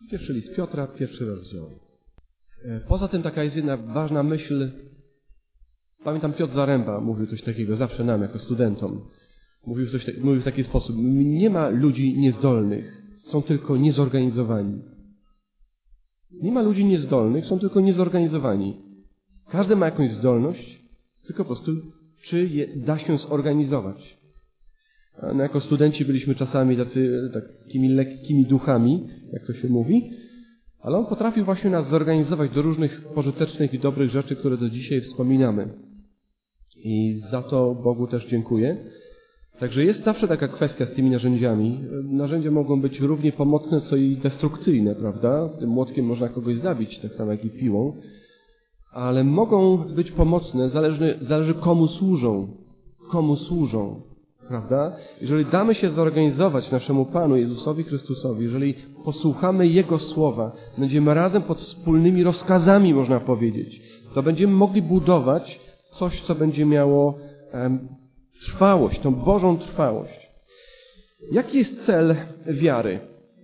Pierwszy list Piotra, 1 rozdział. Poza tym taka jest jedna ważna myśl. Pamiętam, Piotr Zaręba mówił coś takiego zawsze nam, jako studentom. Mówił w taki sposób. Nie ma ludzi niezdolnych, są tylko niezorganizowani. Nie ma ludzi niezdolnych, są tylko niezorganizowani. Każdy ma jakąś zdolność, tylko po prostu czy da się zorganizować. No, jako studenci byliśmy czasami takimi lekkimi duchami, jak to się mówi, ale on potrafił właśnie nas zorganizować do różnych pożytecznych i dobrych rzeczy, które do dzisiaj wspominamy. I za to Bogu też dziękuję. Także jest zawsze taka kwestia z tymi narzędziami. Narzędzia mogą być równie pomocne, co i destrukcyjne, prawda? Tym młotkiem można kogoś zabić, tak samo jak i piłą. Ale mogą być pomocne, zależy komu służą. Komu służą, prawda? Jeżeli damy się zorganizować naszemu Panu Jezusowi Chrystusowi, jeżeli posłuchamy Jego słowa, będziemy razem pod wspólnymi rozkazami, można powiedzieć, to będziemy mogli budować coś, co będzie miało trwałość, tą Bożą trwałość. Jaki jest cel wiary?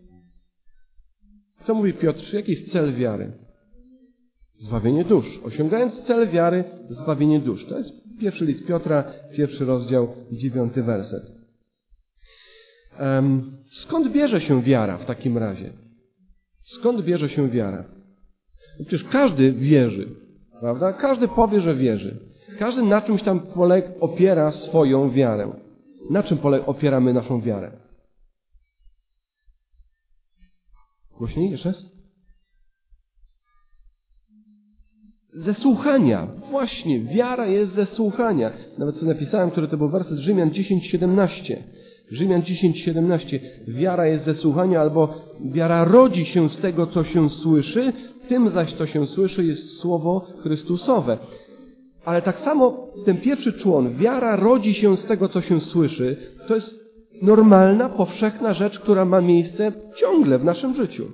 Co mówi Piotr? Jaki jest cel wiary? Zbawienie dusz. Osiągając cel wiary, zbawienie dusz. To jest pierwszy list Piotra, 1 rozdział, 9 werset. Skąd bierze się wiara w takim razie? Skąd bierze się wiara? Przecież każdy wierzy, prawda? Każdy powie, że wierzy. Każdy na czymś tam opiera swoją wiarę. Na czym opieramy naszą wiarę? Głośniej jeszcze raz? Ze słuchania. Właśnie, wiara jest ze słuchania. Nawet co napisałem, który to był werset Rzymian 10:17. Rzymian 10:17. Wiara jest ze słuchania, albo wiara rodzi się z tego, co się słyszy, tym zaś, co się słyszy, jest słowo Chrystusowe. Ale tak samo ten pierwszy człon, wiara rodzi się z tego, co się słyszy, to jest normalna, powszechna rzecz, która ma miejsce ciągle w naszym życiu.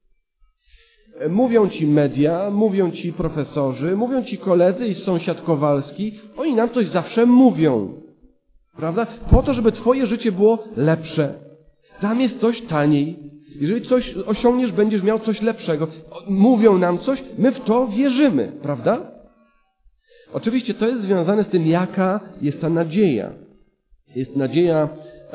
Mówią ci media, mówią ci profesorzy, mówią ci koledzy i sąsiad Kowalski, oni nam coś zawsze mówią, prawda? Po to, żeby twoje życie było lepsze. Tam jest coś taniej. Jeżeli coś osiągniesz, będziesz miał coś lepszego. Mówią nam coś, my w to wierzymy, prawda? Oczywiście to jest związane z tym, jaka jest ta nadzieja. Jest nadzieja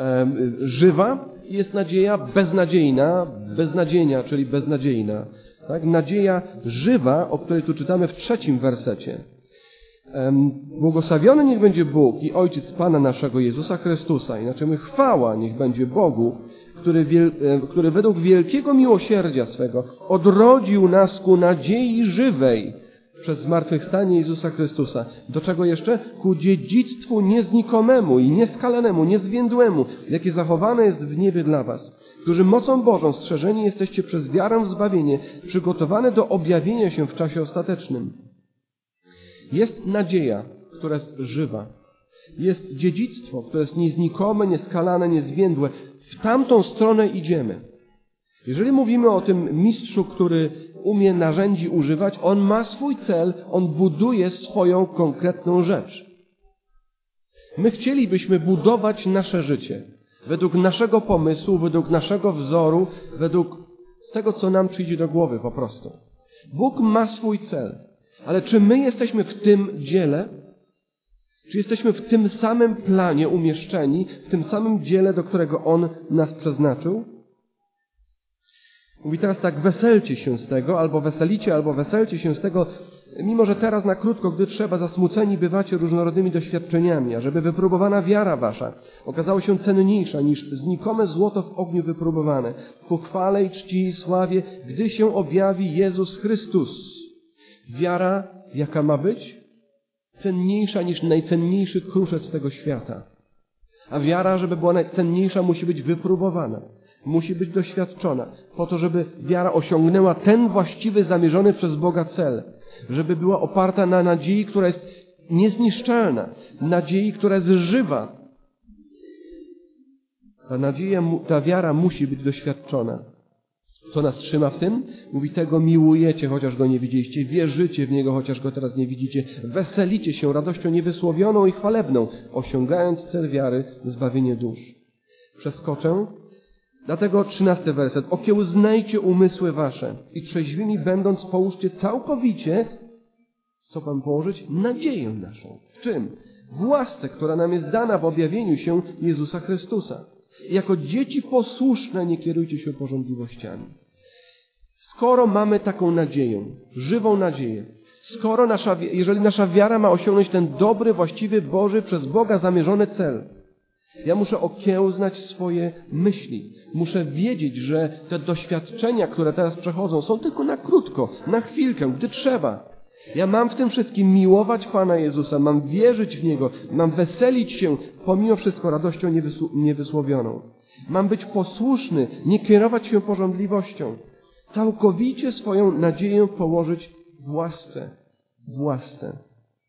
żywa i jest nadzieja beznadziejna, czyli beznadziejna. Tak? Nadzieja żywa, o której tu czytamy w 3 wersecie. Błogosławiony niech będzie Bóg i Ojciec Pana naszego Jezusa Chrystusa. Inaczej chwała niech będzie Bogu, który według wielkiego miłosierdzia swego odrodził nas ku nadziei żywej przez zmartwychwstanie Jezusa Chrystusa. Do czego jeszcze? Ku dziedzictwu nieznikomemu i nieskalanemu, niezwiędłemu, jakie zachowane jest w niebie dla was, którzy mocą Bożą strzeżeni jesteście przez wiarę w zbawienie, przygotowane do objawienia się w czasie ostatecznym. Jest nadzieja, która jest żywa. Jest dziedzictwo, które jest nieznikome, nieskalane, niezwiędłe. W tamtą stronę idziemy. Jeżeli mówimy o tym mistrzu, który umie narzędzi używać, on ma swój cel, on buduje swoją konkretną rzecz. My chcielibyśmy budować nasze życie według naszego pomysłu, według naszego wzoru, według tego, co nam przyjdzie do głowy po prostu. Bóg ma swój cel, ale czy my jesteśmy w tym dziele? Czy jesteśmy w tym samym planie umieszczeni, w tym samym dziele, do którego On nas przeznaczył? Mówi teraz tak, weselcie się z tego, albo weselicie, albo weselcie się z tego, mimo że teraz na krótko, gdy trzeba, zasmuceni bywacie różnorodnymi doświadczeniami, ażeby wypróbowana wiara wasza okazała się cenniejsza niż znikome złoto w ogniu wypróbowane, ku chwale i czci i sławie, gdy się objawi Jezus Chrystus. Wiara, jaka ma być? Cenniejsza niż najcenniejszy kruszec tego świata. A wiara, żeby była najcenniejsza, musi być wypróbowana. Musi być doświadczona, po to, żeby wiara osiągnęła ten właściwy, zamierzony przez Boga cel. Żeby była oparta na nadziei, która jest niezniszczalna. Nadziei, która jest żywa. Ta wiara musi być doświadczona. Co nas trzyma w tym? Mówi, tego miłujecie, chociaż go nie widzieliście. Wierzycie w Niego, chociaż go teraz nie widzicie. Weselicie się radością niewysłowioną i chwalebną, osiągając cel wiary, zbawienie dusz. Przeskoczę. Dlatego 13 werset. Okiełznajcie umysły wasze i trzeźwymi będąc połóżcie całkowicie, co Pan położyć? Nadzieję naszą. W czym? W łasce, która nam jest dana w objawieniu się Jezusa Chrystusa. I jako dzieci posłuszne nie kierujcie się pożądliwościami. Skoro mamy taką nadzieję, żywą nadzieję, jeżeli nasza wiara ma osiągnąć ten dobry, właściwy, Boży, przez Boga zamierzony cel, ja muszę okiełznać swoje myśli. Muszę wiedzieć, że te doświadczenia, które teraz przechodzą, są tylko na krótko, na chwilkę, gdy trzeba. Ja mam w tym wszystkim miłować Pana Jezusa, mam wierzyć w Niego, mam weselić się pomimo wszystko radością niewysłowioną. Mam być posłuszny, nie kierować się pożądliwością. Całkowicie swoją nadzieję położyć w łasce.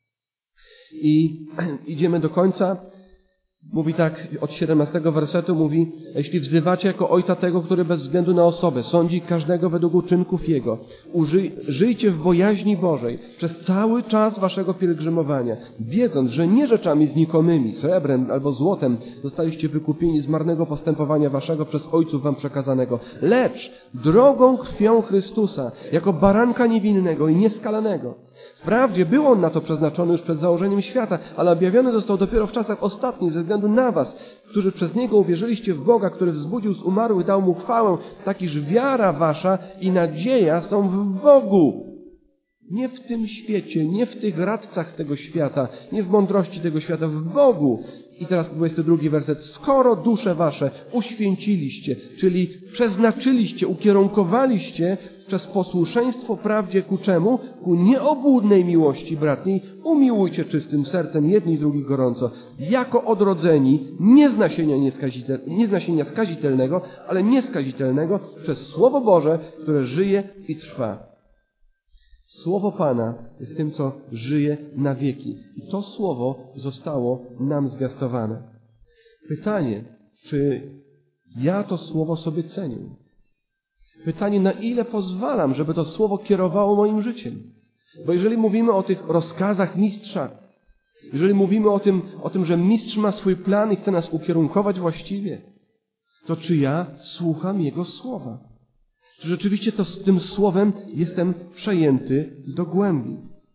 I idziemy do końca. Mówi tak, od 17 wersetu mówi: jeśli wzywacie jako Ojca tego, który bez względu na osobę sądzi każdego według uczynków Jego, żyjcie w bojaźni Bożej przez cały czas waszego pielgrzymowania, wiedząc, że nie rzeczami znikomymi, srebrem albo złotem zostaliście wykupieni z marnego postępowania waszego przez ojców wam przekazanego, lecz drogą krwią Chrystusa, jako baranka niewinnego i nieskalanego. Wprawdzie był On na to przeznaczony już przed założeniem świata, ale objawiony został dopiero w czasach ostatnich ze względu na was, którzy przez Niego uwierzyliście w Boga, który wzbudził z umarłych, dał Mu chwałę, takiż wiara wasza i nadzieja są w Bogu. Nie w tym świecie, nie w tych radcach tego świata, nie w mądrości tego świata, w Bogu. I teraz 22 werset. Skoro dusze wasze uświęciliście, czyli przeznaczyliście, ukierunkowaliście przez posłuszeństwo prawdzie ku czemu? Ku nieobłudnej miłości bratniej, umiłujcie czystym sercem jedni drugich gorąco, jako odrodzeni, nie z nasienia skazitelnego, ale nieskazitelnego, przez Słowo Boże, które żyje i trwa. Słowo Pana jest tym, co żyje na wieki. I to Słowo zostało nam zwiastowane. Pytanie, czy ja to Słowo sobie cenię? Pytanie, na ile pozwalam, żeby to Słowo kierowało moim życiem? Bo jeżeli mówimy o tych rozkazach mistrza, jeżeli mówimy o tym, że mistrz ma swój plan i chce nas ukierunkować właściwie, to czy ja słucham Jego Słowa? Czy rzeczywiście tym Słowem jestem przejęty do głębi?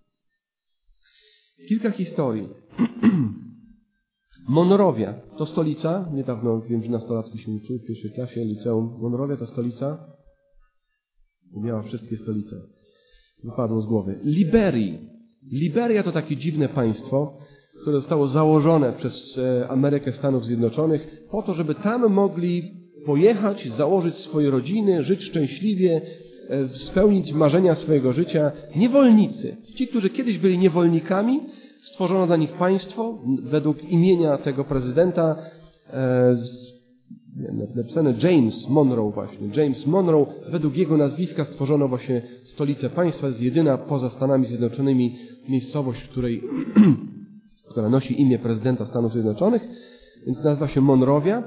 Kilka historii. Monrovia to stolica, niedawno wiem, że nastolatki się uczyły w pierwszej klasie liceum. Monrovia to stolica, miała wszystkie stolice, wypadło z głowy. Liberia to takie dziwne państwo, które zostało założone przez Amerykę Stanów Zjednoczonych po to, żeby tam mogli pojechać, założyć swoje rodziny, żyć szczęśliwie, spełnić marzenia swojego życia. Niewolnicy. Ci, którzy kiedyś byli niewolnikami, stworzono dla nich państwo według imienia tego prezydenta, napisane James Monroe właśnie. James Monroe, według jego nazwiska stworzono właśnie stolicę państwa. Jest jedyna poza Stanami Zjednoczonymi miejscowość, która nosi imię prezydenta Stanów Zjednoczonych, więc nazywa się Monrovia.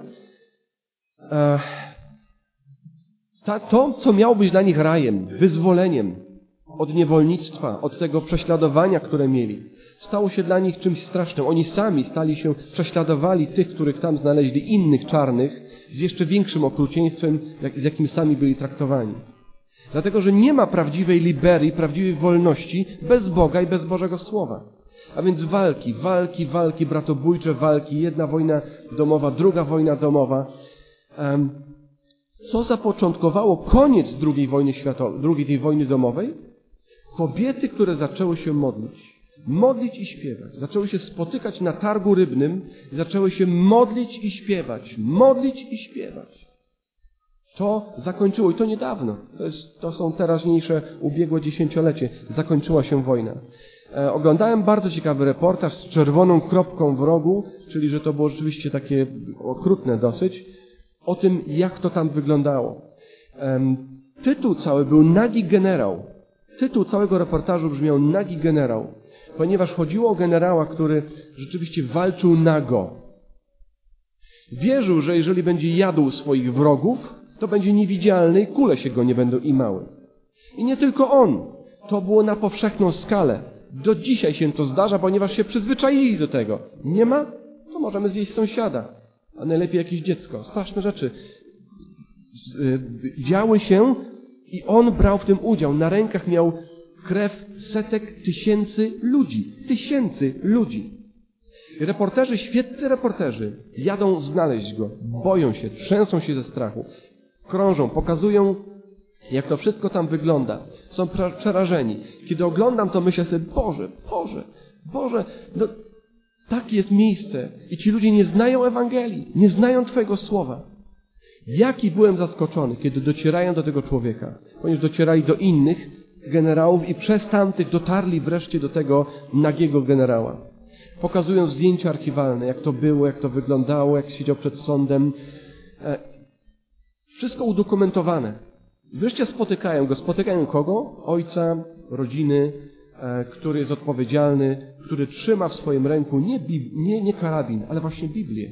To, co miało być dla nich rajem, wyzwoleniem od niewolnictwa, od tego prześladowania, które mieli, stało się dla nich czymś strasznym. Oni sami prześladowali tych, których tam znaleźli, innych czarnych, z jeszcze większym okrucieństwem, z jakim sami byli traktowani. Dlatego, że nie ma prawdziwej liberii, prawdziwej wolności bez Boga i bez Bożego Słowa. A więc walki, bratobójcze walki, jedna wojna domowa, druga wojna domowa. Co zapoczątkowało koniec drugiej tej wojny domowej? Kobiety, które zaczęły się modlić i śpiewać. Zaczęły się spotykać na targu rybnym i zaczęły się modlić i śpiewać. To zakończyło, i to niedawno, to są teraźniejsze, ubiegłe dziesięciolecie, zakończyła się wojna. Oglądałem bardzo ciekawy reportaż z czerwoną kropką w rogu, czyli że to było rzeczywiście takie okrutne dosyć, o tym, jak to tam wyglądało. Tytuł cały był Nagi generał. Tytuł całego reportażu brzmiał Nagi generał, ponieważ chodziło o generała, który rzeczywiście walczył nago. Wierzył, że jeżeli będzie jadł swoich wrogów, to będzie niewidzialny i kule się go nie będą imały. I nie tylko on. To było na powszechną skalę. Do dzisiaj się to zdarza, ponieważ się przyzwyczaili do tego. Nie ma? To możemy zjeść sąsiada. A najlepiej jakieś dziecko. Straszne rzeczy. działy się i on brał w tym udział. Na rękach miał krew setek tysięcy ludzi. Tysięcy ludzi. Reporterzy, świeccy reporterzy jadą znaleźć go. Boją się, trzęsą się ze strachu. Krążą, pokazują, jak to wszystko tam wygląda. Są przerażeni. Kiedy oglądam, to myślę sobie, Boże, no, takie jest miejsce. I ci ludzie nie znają Ewangelii, nie znają Twojego słowa. Jaki byłem zaskoczony, kiedy docierają do tego człowieka. Ponieważ docierali do innych generałów i przez tamtych dotarli wreszcie do tego nagiego generała. Pokazują zdjęcia archiwalne, jak to było, jak to wyglądało, jak siedział przed sądem. Wszystko udokumentowane. Wreszcie spotykają go. Spotykają kogo? Ojca, rodziny, który jest odpowiedzialny, który trzyma w swoim ręku nie karabin, ale właśnie Biblię.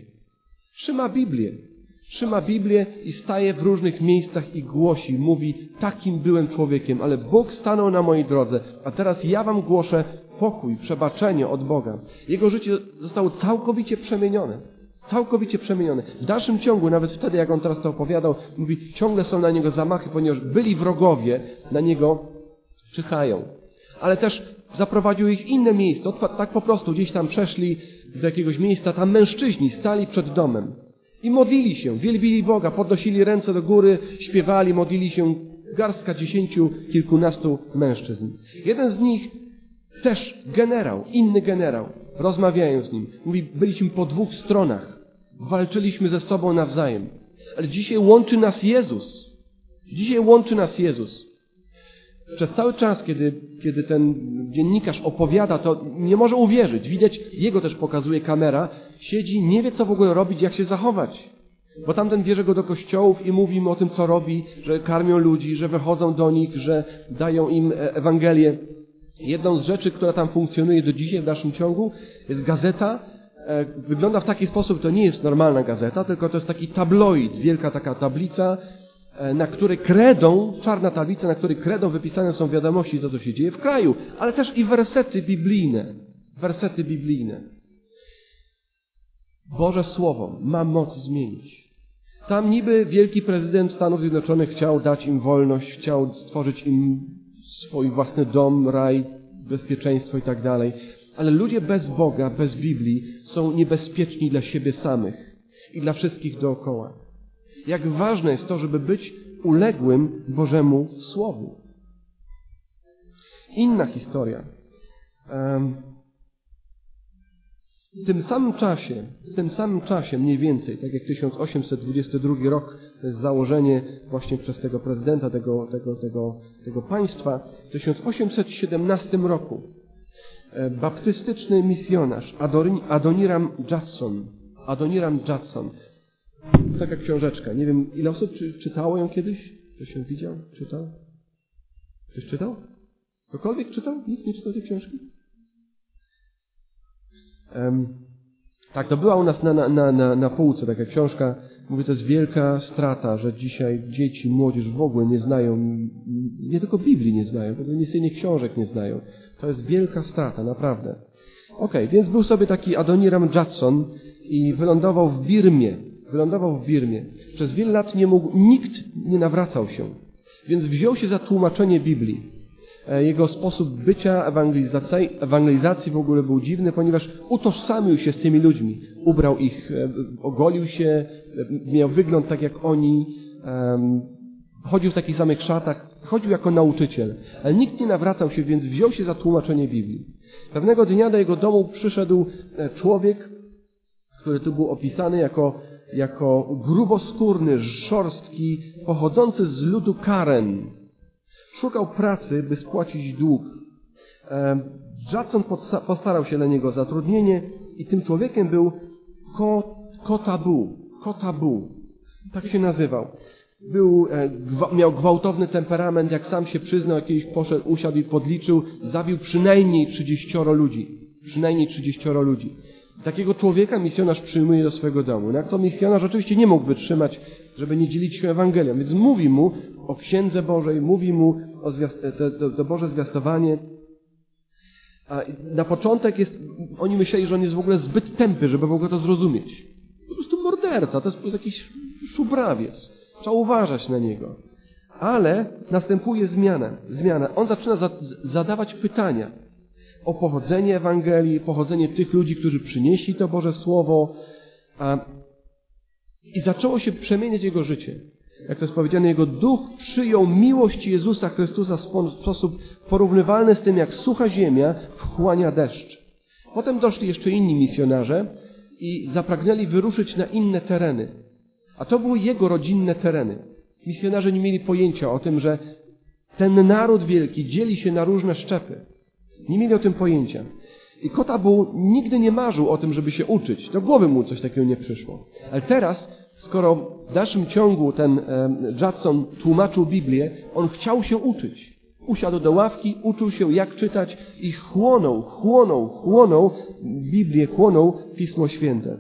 Trzyma Biblię i staje w różnych miejscach i głosi, mówi, takim byłem człowiekiem, ale Bóg stanął na mojej drodze, a teraz ja wam głoszę pokój, przebaczenie od Boga. Jego życie zostało całkowicie przemienione. W dalszym ciągu, nawet wtedy, jak on teraz to opowiadał, mówi, ciągle są na niego zamachy, ponieważ byli wrogowie, na niego czyhają. Ale też zaprowadził ich w inne miejsce. Tak po prostu gdzieś tam przeszli do jakiegoś miejsca, tam mężczyźni stali przed domem i modlili się, wielbili Boga, podnosili ręce do góry, śpiewali, modlili się, garstka 10, kilkunastu mężczyzn. Jeden z nich też inny generał, rozmawiają z nim. Mówi, byliśmy po dwóch stronach, walczyliśmy ze sobą nawzajem, ale dzisiaj łączy nas Jezus. Przez cały czas, kiedy ten dziennikarz opowiada, to nie może uwierzyć. Widać, jego też pokazuje kamera. Siedzi, nie wie, co w ogóle robić, jak się zachować. Bo tamten bierze go do kościołów i mówi mu o tym, co robi, że karmią ludzi, że wychodzą do nich, że dają im Ewangelię. Jedną z rzeczy, która tam funkcjonuje do dzisiaj w dalszym ciągu, jest gazeta. Wygląda w taki sposób, to nie jest normalna gazeta, tylko to jest taki tabloid, wielka taka tablica, na której czarna tablica, na której kredą wypisane są wiadomości, co się dzieje w kraju, ale też i wersety biblijne. Boże Słowo ma moc zmienić. Tam niby wielki prezydent Stanów Zjednoczonych chciał dać im wolność, chciał stworzyć im swój własny dom, raj, bezpieczeństwo i tak dalej. Ale ludzie bez Boga, bez Biblii są niebezpieczni dla siebie samych i dla wszystkich dookoła. Jak ważne jest to, żeby być uległym Bożemu Słowu. Inna historia. W tym samym czasie mniej więcej, tak jak 1822 rok, to jest założenie właśnie przez tego prezydenta tego państwa, w 1817 roku baptystyczny misjonarz Adoniram Judson, taka książeczka, nie wiem, ile osób czytało ją kiedyś? Ktoś się widział? Czytał? Ktoś czytał? Ktokolwiek czytał? Nikt nie czytał tej książki? Tak, to była u nas na półce taka książka. Mówię, to jest wielka strata, że dzisiaj dzieci, młodzież w ogóle nie znają, nie tylko Biblii nie znają, innych książek nie znają. To jest wielka strata, naprawdę. Okej, więc był sobie taki Adoniram Judson i wylądował w Birmie. Przez wiele lat nikt nie nawracał się, więc wziął się za tłumaczenie Biblii. Jego sposób bycia, ewangelizacji w ogóle był dziwny, ponieważ utożsamił się z tymi ludźmi. Ubrał ich, ogolił się, miał wygląd tak jak oni, chodził w takich samych szatach, chodził jako nauczyciel. Ale nikt nie nawracał się, więc wziął się za tłumaczenie Biblii. Pewnego dnia do jego domu przyszedł człowiek, który tu był opisany jako gruboskórny, szorstki, pochodzący z ludu Karen. Szukał pracy, by spłacić dług. Judson postarał się dla niego o zatrudnienie i tym człowiekiem był Kotabu. Tak się nazywał. Miał gwałtowny temperament, jak sam się przyznał, kiedyś poszedł, usiadł i podliczył, zabił przynajmniej 30 ludzi. Takiego człowieka misjonarz przyjmuje do swojego domu. No jak to misjonarz oczywiście nie mógł wytrzymać, żeby nie dzielić się Ewangelią, więc mówi mu o Księdze Bożej, mówi mu o to Boże zwiastowanie. A na początek oni myśleli, że on jest w ogóle zbyt tępy, żeby w ogóle to zrozumieć. Po prostu morderca, to jest jakiś szubrawiec. Trzeba uważać na niego. Ale następuje zmiana. On zaczyna zadawać pytania o pochodzenie Ewangelii, pochodzenie tych ludzi, którzy przynieśli to Boże Słowo. I zaczęło się przemieniać jego życie. Jak to jest powiedziane, jego duch przyjął miłość Jezusa Chrystusa w sposób porównywalny z tym, jak sucha ziemia wchłania deszcz. Potem doszli jeszcze inni misjonarze i zapragnęli wyruszyć na inne tereny. A to były jego rodzinne tereny. Misjonarze nie mieli pojęcia o tym, że ten naród wielki dzieli się na różne szczepy. Nie mieli o tym pojęcia. I Kotabu nigdy nie marzył o tym, żeby się uczyć. Do głowy mu coś takiego nie przyszło. Ale teraz, skoro w dalszym ciągu ten Judson tłumaczył Biblię, on chciał się uczyć. Usiadł do ławki, uczył się, jak czytać i chłonął Biblię, chłonął Pismo Święte.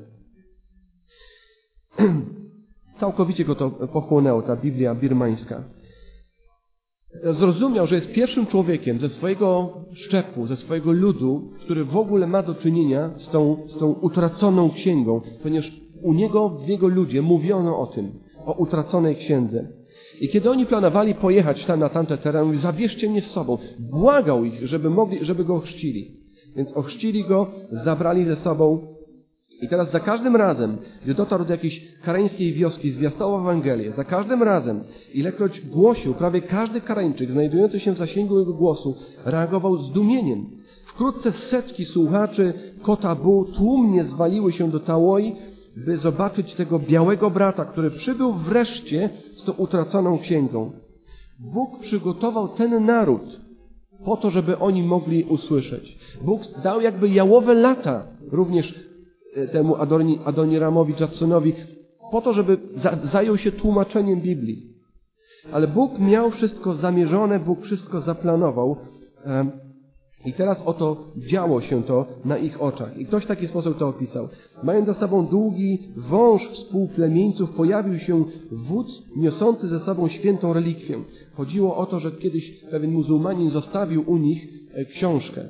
Całkowicie go to pochłonęło, ta Biblia birmańska. Zrozumiał, że jest pierwszym człowiekiem ze swojego szczepu, ze swojego ludu, który w ogóle ma do czynienia z tą utraconą księgą, ponieważ w jego ludzie mówiono o tym, o utraconej księdze. I kiedy oni planowali pojechać tam na tamte tereny, mówi, zabierzcie mnie z sobą. Błagał ich, żeby go ochrzcili. Więc ochrzcili go, zabrali ze sobą. I teraz za każdym razem, gdy dotarł do jakiejś karańskiej wioski, zwiastował Ewangelię, za każdym razem, ilekroć głosił, prawie każdy Karańczyk znajdujący się w zasięgu jego głosu reagował zdumieniem. Wkrótce setki słuchaczy Kotabu tłumnie zwaliły się do Tałoi, by zobaczyć tego białego brata, który przybył wreszcie z tą utraconą księgą. Bóg przygotował ten naród po to, żeby oni mogli usłyszeć. Bóg dał jakby jałowe lata również temu Adoniramowi Judsonowi po to, żeby zajął się tłumaczeniem Biblii. Ale Bóg miał wszystko zamierzone, Bóg wszystko zaplanował i teraz oto działo się to na ich oczach. I ktoś w taki sposób to opisał. Mając za sobą długi wąż współplemieńców, pojawił się wódz niosący ze sobą świętą relikwię. Chodziło o to, że kiedyś pewien muzułmanin zostawił u nich książkę.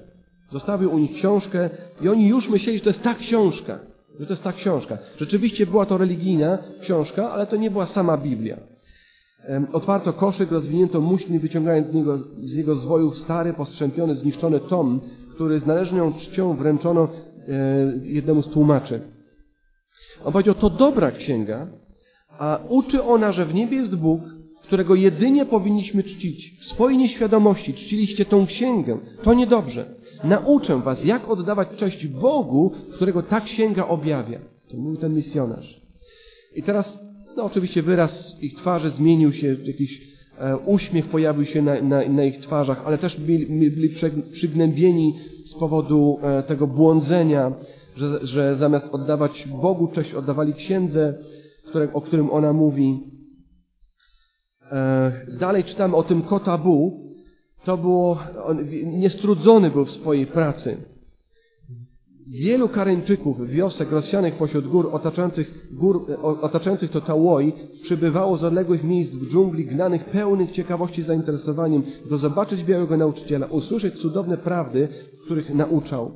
I oni już myśleli, że to jest ta książka. Rzeczywiście była to religijna książka, ale to nie była sama Biblia. Otwarto koszyk, rozwinięto muśli, wyciągając z jego zwojów stary, postrzępiony, zniszczony tom, który z należną czcią wręczono jednemu z tłumaczy. On powiedział, to dobra księga, a uczy ona, że w niebie jest Bóg, którego jedynie powinniśmy czcić. W swojej nieświadomości czciliście tą księgę. To niedobrze. Nauczę was, jak oddawać cześć Bogu, którego ta księga objawia. To mówił ten misjonarz. I teraz, oczywiście wyraz ich twarzy zmienił się, jakiś uśmiech pojawił się na ich twarzach, ale też byli przygnębieni z powodu tego błądzenia, że zamiast oddawać Bogu cześć, oddawali księdze, o którym ona mówi. Dalej czytamy o tym Kotabu. Niestrudzony był w swojej pracy. Wielu Karańczyków, wiosek rozsianych pośród gór otaczających to Tałoi przybywało z odległych miejsc w dżungli, gnanych pełnych ciekawości i zainteresowaniem, by zobaczyć białego nauczyciela, usłyszeć cudowne prawdy, których nauczał.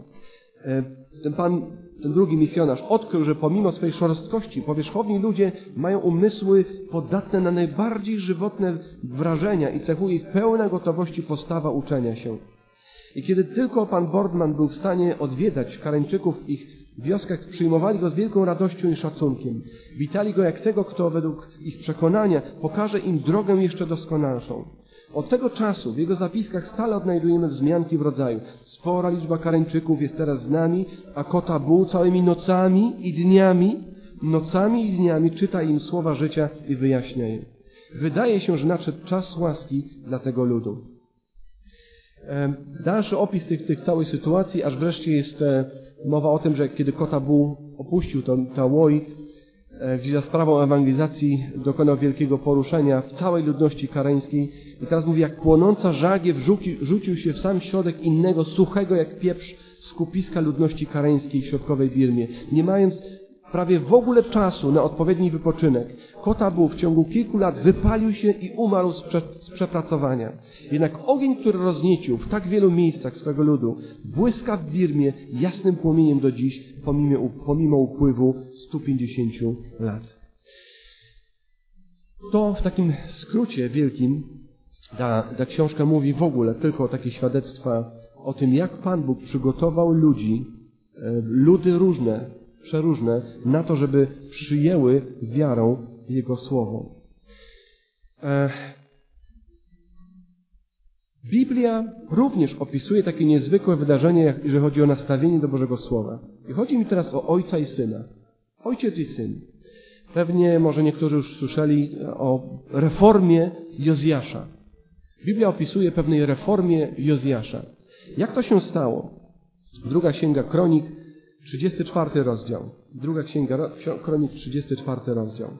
Ten drugi misjonarz odkrył, że pomimo swej szorstkości, powierzchowni ludzie mają umysły podatne na najbardziej żywotne wrażenia i cechuje ich pełna gotowości postawa uczenia się. I kiedy tylko pan Boardman był w stanie odwiedzać Karańczyków w ich wioskach, przyjmowali go z wielką radością i szacunkiem. Witali go jak tego, kto według ich przekonania pokaże im drogę jeszcze doskonalszą. Od tego czasu w jego zapiskach stale odnajdujemy wzmianki w rodzaju: spora liczba Karańczyków jest teraz z nami, a Kotabu całymi nocami i dniami czyta im słowa życia i wyjaśnia je. Wydaje się, że nadszedł czas łaski dla tego ludu. Dalszy opis tych całej sytuacji, aż wreszcie jest mowa o tym, że kiedy Kotabu opuścił Tałoi, gdzie za sprawą ewangelizacji dokonał wielkiego poruszenia w całej ludności karańskiej. I teraz mówi, jak płonąca żagiew rzucił się w sam środek innego, suchego jak pieprz skupiska ludności karańskiej w środkowej Birmie, nie mając prawie w ogóle czasu na odpowiedni wypoczynek. Kotabu w ciągu kilku lat wypalił się i umarł z przepracowania. Jednak ogień, który rozniecił w tak wielu miejscach swego ludu, błyska w Birmie jasnym płomieniem do dziś, pomimo upływu 150 lat. To w takim skrócie wielkim ta książka mówi w ogóle tylko o takie świadectwa o tym, jak Pan Bóg przygotował ludzi, ludy różne, przeróżne, na to, żeby przyjęły wiarą Jego Słowo. Biblia również opisuje takie niezwykłe wydarzenie, jeżeli chodzi o nastawienie do Bożego Słowa. I chodzi mi teraz o Ojca i Syna. Ojciec i Syn. Pewnie może niektórzy już słyszeli o reformie Jozjasza. Biblia opisuje pewnej reformie Jozjasza. Jak to się stało? Druga Księga Kronik, 34 rozdział. Druga Księga Kronik, 34 rozdział.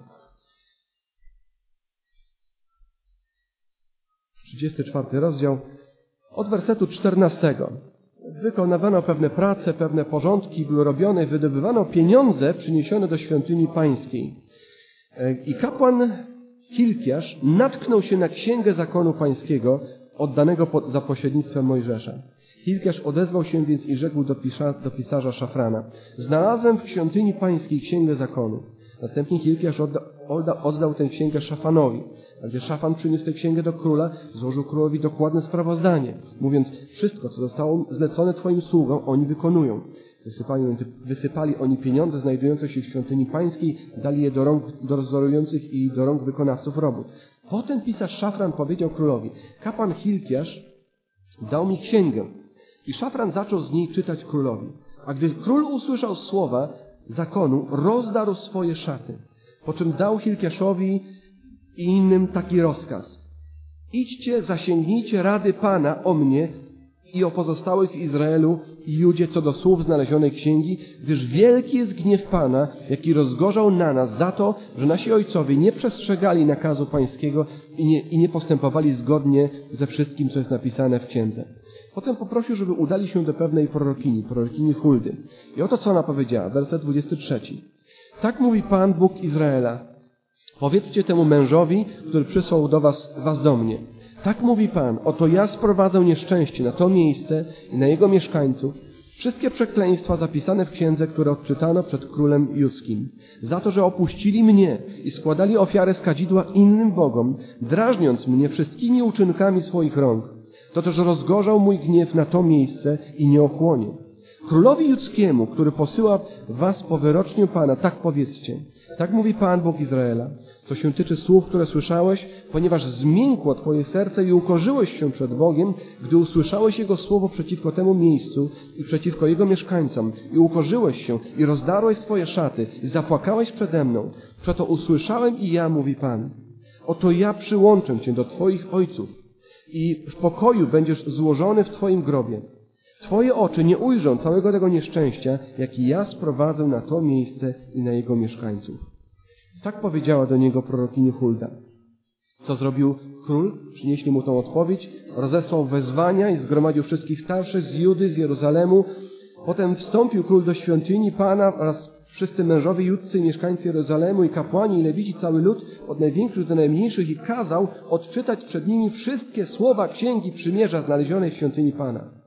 34 rozdział, od wersetu 14. Wykonywano pewne prace, pewne porządki były robione, wydobywano pieniądze przyniesione do świątyni pańskiej. I kapłan Hilkiasz natknął się na księgę zakonu pańskiego, oddanego za pośrednictwem Mojżesza. Hilkiasz odezwał się więc i rzekł do pisarza Szafrana: znalazłem w świątyni pańskiej księgę zakonu. Następnie Hilkiasz oddał tę księgę Szafanowi. A gdy Szafan przyniósł tę księgę do króla, złożył królowi dokładne sprawozdanie, mówiąc: wszystko, co zostało zlecone twoim sługom, oni wykonują. Wysypali oni pieniądze znajdujące się w świątyni pańskiej, dali je do rąk dozorujących i do rąk wykonawców robót. Potem pisarz Szafran powiedział królowi: kapłan Hilkiasz dał mi księgę. I Szafran zaczął z niej czytać królowi. A gdy król usłyszał słowa zakonu, rozdarł swoje szaty. Po czym dał Hilkiaszowi i innym taki rozkaz: idźcie, zasięgnijcie rady Pana o mnie i o pozostałych w Izraelu i Judzie co do słów znalezionej księgi, gdyż wielki jest gniew Pana, jaki rozgorzał na nas za to, że nasi ojcowie nie przestrzegali nakazu pańskiego i nie postępowali zgodnie ze wszystkim, co jest napisane w księdze. Potem poprosił, żeby udali się do pewnej prorokini Huldy. I oto co ona powiedziała, werset 23. Tak mówi Pan, Bóg Izraela: powiedzcie temu mężowi, który przysłał do was do mnie. Tak mówi Pan: oto ja sprowadzę nieszczęście na to miejsce i na jego mieszkańców, wszystkie przekleństwa zapisane w księdze, które odczytano przed królem judzkim, za to, że opuścili mnie i składali ofiarę z kadzidła innym bogom, drażniąc mnie wszystkimi uczynkami swoich rąk. To też rozgorzał mój gniew na to miejsce i nie ochłonie. Królowi judzkiemu, który posyła was po wyroczniu Pana, tak powiedzcie: tak mówi Pan, Bóg Izraela, co się tyczy słów, które słyszałeś, ponieważ zmiękło twoje serce i ukorzyłeś się przed Bogiem, gdy usłyszałeś Jego słowo przeciwko temu miejscu i przeciwko Jego mieszkańcom, i ukorzyłeś się i rozdarłeś swoje szaty i zapłakałeś przede mną. Przeto usłyszałem i ja, mówi Pan: oto ja przyłączę cię do twoich ojców i w pokoju będziesz złożony w twoim grobie. Twoje oczy nie ujrzą całego tego nieszczęścia, jaki ja sprowadzę na to miejsce i na jego mieszkańców. Tak powiedziała do niego prorokini Hulda. Co zrobił król? Przynieśli mu tą odpowiedź, rozesłał wezwania i zgromadził wszystkich starszych z Judy, z Jeruzalemu. Potem wstąpił król do świątyni Pana oraz wszyscy mężowie judcy, mieszkańcy Jeruzalemu i kapłani i lewici, cały lud, od największych do najmniejszych, i kazał odczytać przed nimi wszystkie słowa Księgi Przymierza znalezionej w świątyni Pana.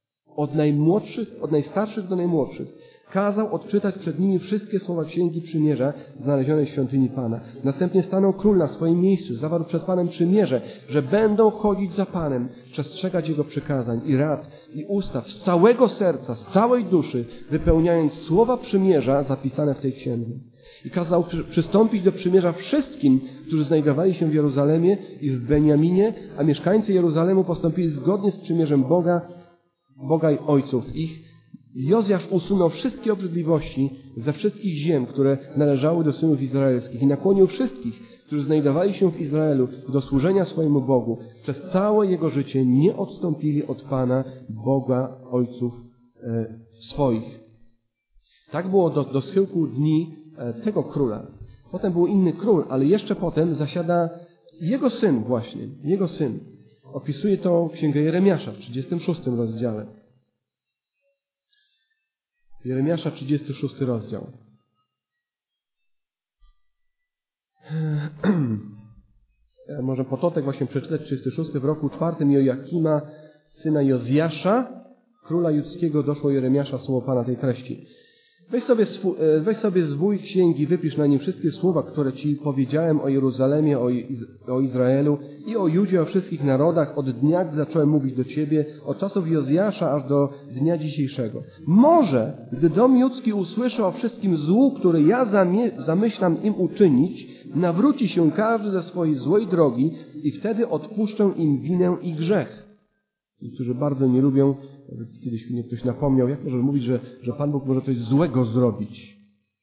Od najstarszych do najmłodszych. Kazał odczytać przed nimi wszystkie słowa Księgi Przymierza znalezionej w świątyni Pana. Następnie stanął król na swoim miejscu, zawarł przed Panem przymierze, że będą chodzić za Panem, przestrzegać Jego przykazań i rad i ustaw z całego serca, z całej duszy, wypełniając słowa przymierza zapisane w tej księdze. I kazał przystąpić do przymierza wszystkim, którzy znajdowali się w Jeruzalemie i w Beniaminie, a mieszkańcy Jeruzalemu postąpili zgodnie z przymierzem Boga i ojców ich. Jozjasz usunął wszystkie obrzydliwości ze wszystkich ziem, które należały do synów izraelskich, i nakłonił wszystkich, którzy znajdowali się w Izraelu, do służenia swojemu Bogu. Przez całe jego życie nie odstąpili od Pana, Boga ojców swoich. Tak było do schyłku dni tego króla. Potem był inny król, ale jeszcze potem zasiada jego syn właśnie, jego syn. Opisuje to Księgę Jeremiasza w 36 rozdziale. Jeremiasza, 36 rozdział. Może początek właśnie przeczytać, 36. W roku 4 Jojakima, syna Jozjasza, króla judzkiego, doszło Jeremiasza słowo Pana tej treści. Weź sobie zwój księgi, wypisz na nim wszystkie słowa, które Ci powiedziałem o Jeruzalemie, o Izraelu i o Judzie, o wszystkich narodach, od dnia, gdy zacząłem mówić do Ciebie, od czasów Jozjasza aż do dnia dzisiejszego. Może, gdy dom judzki usłyszy o wszystkim złu, które ja zamyślam im uczynić, nawróci się każdy ze swojej złej drogi i wtedy odpuszczę im winę i grzech. Niektórzy bardzo nie lubią, kiedyś mnie ktoś napomniał, jak może mówić, że Pan Bóg może coś złego zrobić.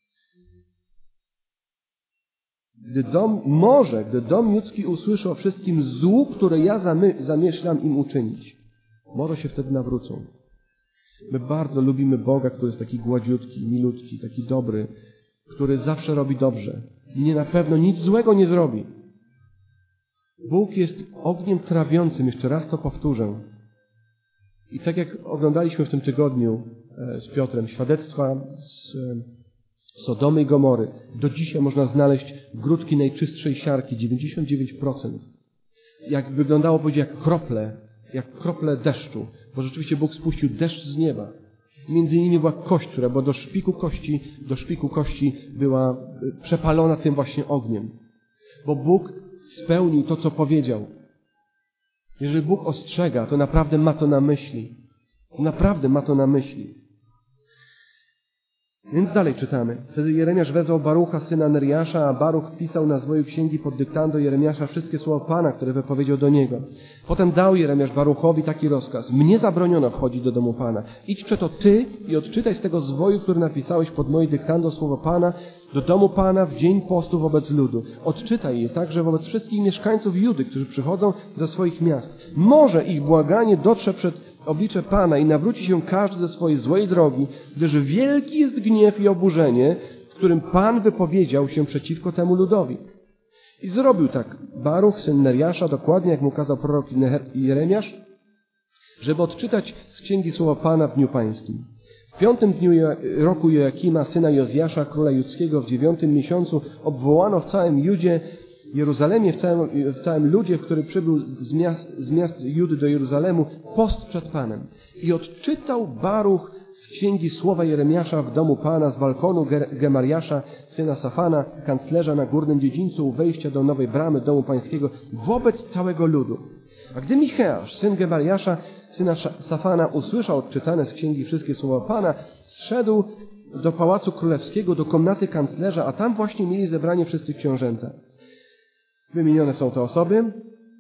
Gdy dom judzki usłyszy o wszystkim złu, które ja zamyślam im uczynić, może się wtedy nawrócą. My bardzo lubimy Boga, który jest taki gładziutki, milutki, taki dobry, który zawsze robi dobrze. I na pewno nic złego nie zrobi. Bóg jest ogniem trawiącym, jeszcze raz to powtórzę. I tak jak oglądaliśmy w tym tygodniu z Piotrem świadectwa z Sodomy i Gomory, do dzisiaj można znaleźć grudki najczystszej siarki, 99%. Jak wyglądało, powiedzieć, jak krople deszczu, bo rzeczywiście Bóg spuścił deszcz z nieba. Między innymi była kość, która była do szpiku kości była przepalona tym właśnie ogniem. Bo Bóg spełnił to, co powiedział. Jeżeli Bóg ostrzega, to naprawdę ma to na myśli. Naprawdę ma to na myśli. Więc dalej czytamy. Wtedy Jeremiasz wezwał Barucha, syna Neriasza, a Baruch wpisał na zwoju księgi pod dyktando Jeremiasza wszystkie słowa Pana, które wypowiedział do niego. Potem dał Jeremiasz Baruchowi taki rozkaz. Mnie zabroniono wchodzić do domu Pana. Idź przeto ty i odczytaj z tego zwoju, który napisałeś pod moje dyktando słowa Pana, do domu Pana w dzień postu wobec ludu. Odczytaj je także wobec wszystkich mieszkańców Judy, którzy przychodzą ze swoich miast. Może ich błaganie dotrze przed oblicze Pana i nawróci się każdy ze swojej złej drogi, gdyż wielki jest gniew i oburzenie, w którym Pan wypowiedział się przeciwko temu ludowi. I zrobił tak Baruch, syn Neriasza, dokładnie jak mu kazał prorok Jeremiasz, żeby odczytać z księgi słowa Pana w dniu pańskim. W 5. dniu roku Joakima, syna Jozjasza, króla judzkiego, w 9. miesiącu obwołano w całym Judzie, Jeruzalemie, w całym ludzie, który przybył z miast Judy do Jeruzalemu, post przed Panem. I odczytał Baruch z księgi słowa Jeremiasza w domu Pana, z balkonu Gemariasza, syna Safana, kanclerza na górnym dziedzińcu u wejścia do nowej bramy domu pańskiego, wobec całego ludu. A gdy Micheasz, syn Gemariasza, syna Safana, usłyszał odczytane z księgi wszystkie słowa Pana, zszedł do pałacu królewskiego, do komnaty kanclerza, a tam właśnie mieli zebranie wszyscy książęta. Wymienione są te osoby.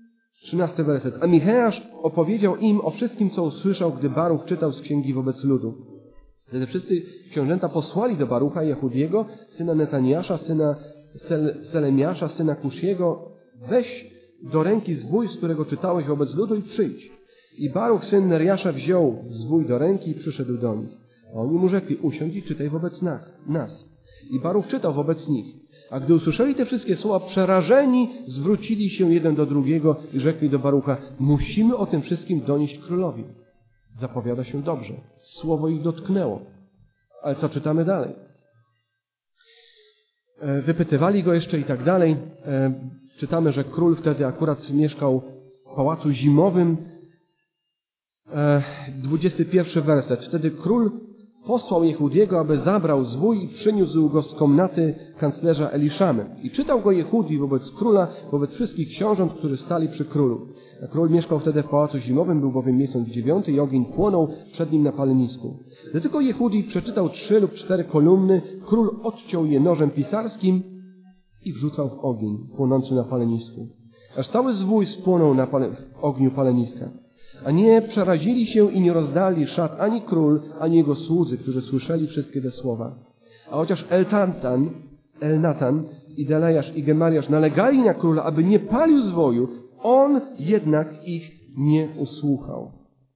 13 werset. A Micheasz opowiedział im o wszystkim, co usłyszał, gdy Baruch czytał z księgi wobec ludu. Wtedy wszyscy książęta posłali do Barucha Jehudiego, syna Netaniasza, syna Selemiasza, syna Kusziego: weź do ręki zwój, z którego czytałeś wobec ludu, i przyjdź. I Baruch, syn Neriasza, wziął zwój do ręki i przyszedł do nich. A oni mu rzekli: usiądź i czytaj wobec nas. I Baruch czytał wobec nich. A gdy usłyszeli te wszystkie słowa, przerażeni zwrócili się jeden do drugiego i rzekli do Barucha: musimy o tym wszystkim donieść królowi. Zapowiada się dobrze. Słowo ich dotknęło. Ale co czytamy dalej? Wypytywali go jeszcze i tak dalej. Czytamy, że król wtedy akurat mieszkał w pałacu zimowym. 21 werset. Wtedy król posłał Jehudiego, aby zabrał zwój i przyniósł go z komnaty kanclerza Eliszamy. I czytał go Jehudi wobec króla, wobec wszystkich książąt, którzy stali przy królu. A król mieszkał wtedy w pałacu zimowym, był bowiem miesiąc 9 i ogień płonął przed nim na palenisku. Gdy tylko Jehudi przeczytał 3 lub 4 kolumny, król odciął je nożem pisarskim i wrzucał w ogień płonący na palenisku. Aż cały zwój spłonął na ogniu paleniska. A nie przerazili się i nie rozdali szat ani król, ani jego słudzy, którzy słyszeli wszystkie te słowa. A chociaż Elnatan i Delajasz i Gemariasz nalegali na króla, aby nie palił zwoju, on jednak ich nie usłuchał.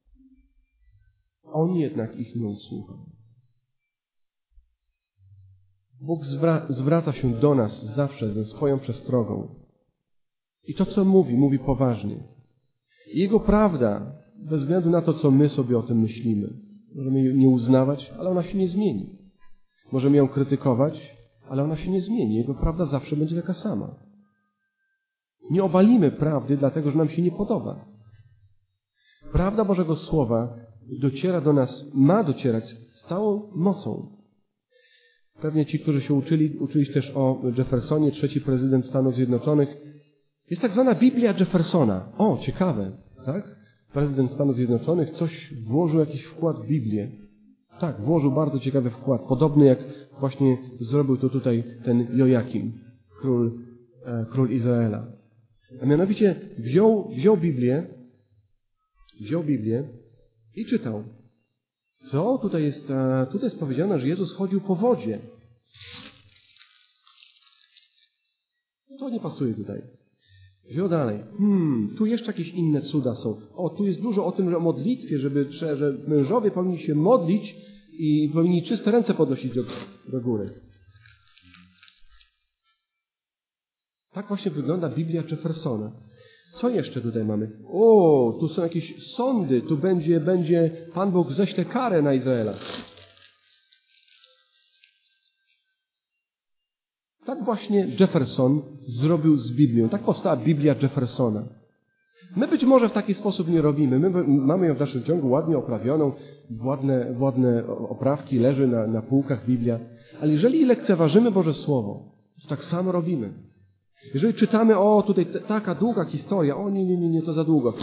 Bóg zwraca się do nas zawsze ze swoją przestrogą. I to, co mówi poważnie. Jego prawda, bez względu na to, co my sobie o tym myślimy, możemy jej nie uznawać, ale ona się nie zmieni. Możemy ją krytykować, ale ona się nie zmieni. Jego prawda zawsze będzie taka sama. Nie obalimy prawdy, dlatego że nam się nie podoba. Prawda Bożego Słowa dociera do nas, ma docierać z całą mocą. Pewnie ci, którzy się uczyli też o Jeffersonie, trzeci prezydent Stanów Zjednoczonych. Jest tak zwana Biblia Jeffersona. O, ciekawe, tak? Prezydent Stanów Zjednoczonych włożył jakiś wkład w Biblię. Tak, włożył bardzo ciekawy wkład. Podobny jak właśnie zrobił to tutaj ten Jojakim, król Izraela. A mianowicie wziął Biblię i czytał. Co? Tutaj jest powiedziane, że Jezus chodził po wodzie. To nie pasuje tutaj. Wziął dalej. Tu jeszcze jakieś inne cuda są. O, tu jest dużo o tym, że o modlitwie, że mężowie powinni się modlić i powinni czyste ręce podnosić do góry. Tak właśnie wygląda Biblia Jeffersona. Co jeszcze tutaj mamy? O, tu są jakieś sądy, tu będzie Pan Bóg ześle karę na Izraela. Tak właśnie Jefferson zrobił z Biblią. Tak powstała Biblia Jeffersona. My być może w taki sposób nie robimy. My mamy ją w dalszym ciągu ładnie oprawioną, ładne oprawki, leży na półkach Biblia. Ale jeżeli lekceważymy Boże Słowo, to tak samo robimy. Jeżeli czytamy, o tutaj taka długa historia, o nie, to za długo.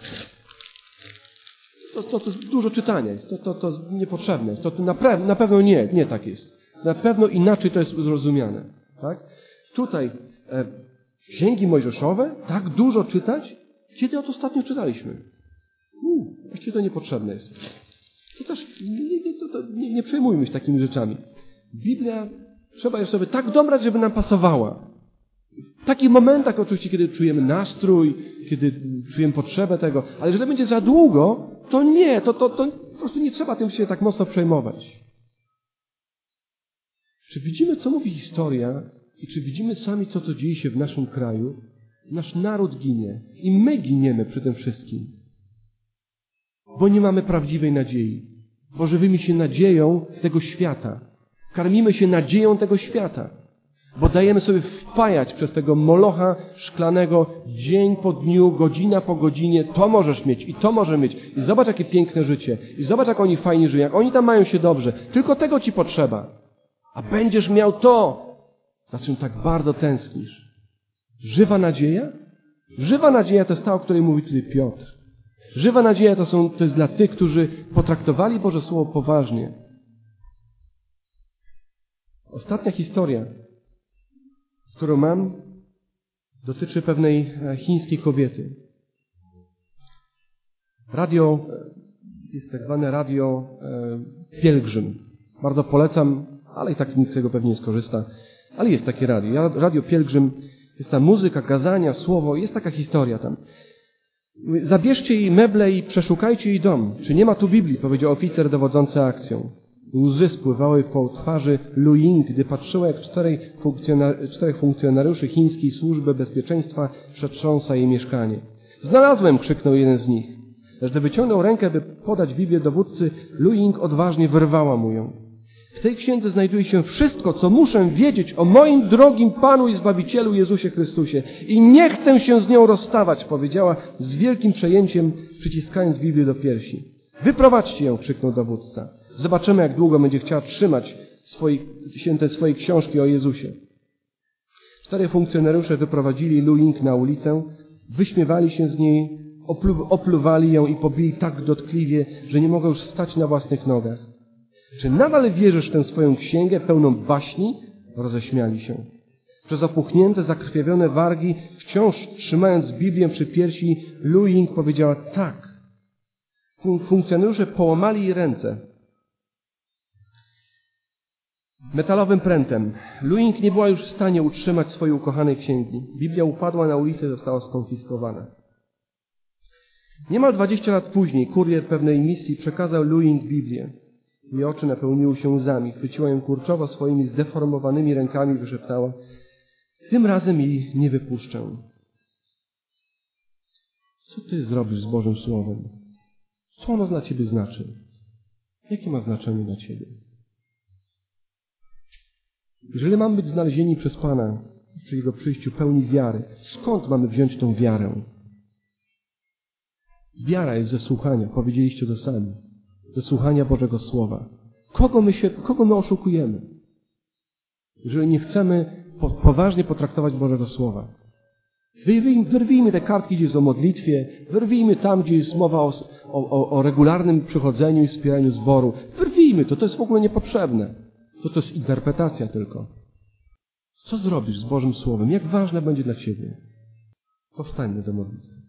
To dużo czytania jest, to niepotrzebne jest, to na pewno nie tak jest. Na pewno inaczej to jest zrozumiane. Tak? Tutaj księgi mojżeszowe, tak dużo czytać, kiedy ostatnio czytaliśmy? Właściwie to niepotrzebne jest. To też nie przejmujmy się takimi rzeczami. Biblia trzeba ją sobie tak dobrać, żeby nam pasowała. W takich momentach oczywiście, kiedy czujemy nastrój, kiedy czujemy potrzebę tego, ale jeżeli będzie za długo, to nie, to po prostu nie trzeba tym się tak mocno przejmować. Czy widzimy, co mówi historia i czy widzimy sami, co dzieje się w naszym kraju? Nasz naród ginie i my giniemy przy tym wszystkim, bo nie mamy prawdziwej nadziei, bo żywimy się nadzieją tego świata. Karmimy się nadzieją tego świata, bo dajemy sobie wpajać przez tego molocha szklanego dzień po dniu, godzina po godzinie, to możesz mieć i to może mieć. I zobacz, jakie piękne życie. I zobacz, jak oni fajnie żyją, jak oni tam mają się dobrze. Tylko tego ci potrzeba. A będziesz miał to, za czym tak bardzo tęsknisz. Żywa nadzieja? Żywa nadzieja to jest ta, o której mówi tutaj Piotr. Żywa nadzieja to jest dla tych, którzy potraktowali Boże Słowo poważnie. Ostatnia historia, którą mam, dotyczy pewnej chińskiej kobiety. Jest tak zwane radio Pielgrzym. Bardzo polecam, ale i tak nikt z tego pewnie nie skorzysta. Ale jest takie radio. Radio Pielgrzym, jest tam muzyka, kazania, słowo, jest taka historia tam. Zabierzcie jej meble i przeszukajcie jej dom. Czy nie ma tu Biblii? Powiedział oficer dowodzący akcją. Łzy spływały po twarzy Lu Ying, gdy patrzyła, jak czterech funkcjonariuszy chińskiej służby bezpieczeństwa przetrząsa jej mieszkanie. Znalazłem! Krzyknął jeden z nich. Lecz gdy wyciągnął rękę, by podać Biblię dowódcy, Lu Ying odważnie wyrwała mu ją. W tej księdze znajduje się wszystko, co muszę wiedzieć o moim drogim Panu i Zbawicielu Jezusie Chrystusie. I nie chcę się z nią rozstawać, powiedziała z wielkim przejęciem, przyciskając Biblię do piersi. Wyprowadźcie ją, krzyknął dowódca. Zobaczymy, jak długo będzie chciała trzymać swojej książki o Jezusie. 4 funkcjonariusze wyprowadzili Lu Ying na ulicę, wyśmiewali się z niej, opluwali ją i pobili tak dotkliwie, że nie mogła już stać na własnych nogach. Czy nadal wierzysz w tę swoją księgę pełną baśni? Roześmiali się. Przez opuchnięte, zakrwawione wargi, wciąż trzymając Biblię przy piersi, Lu Ying powiedziała tak. Funkcjonariusze połamali jej ręce metalowym prętem. Lu Ying nie była już w stanie utrzymać swojej ukochanej księgi. Biblia upadła na ulicę i została skonfiskowana. Niemal 20 lat później kurier pewnej misji przekazał Lu Ying Biblię. Jej oczy napełniły się łzami. Chwyciła ją kurczowo swoimi zdeformowanymi rękami i wyszeptała: tym razem jej nie wypuszczę. Co ty zrobisz z Bożym Słowem? Co ono dla ciebie znaczy? Jakie ma znaczenie dla ciebie? Jeżeli mamy być znalezieni przez Pana przy Jego przyjściu pełni wiary, skąd mamy wziąć tą wiarę? Wiara jest ze słuchania, powiedzieliście to sami. Ze słuchania Bożego Słowa. Kogo my oszukujemy? jeżeli nie chcemy poważnie potraktować Bożego Słowa. Wyrwijmy te kartki, gdzie jest o modlitwie, wyrwijmy tam, gdzie jest mowa o regularnym przychodzeniu i wspieraniu zboru. Wyrwijmy to jest w ogóle niepotrzebne. To jest interpretacja tylko. Co zrobisz z Bożym Słowem? Jak ważne będzie dla Ciebie? Powstańmy do modlitwy.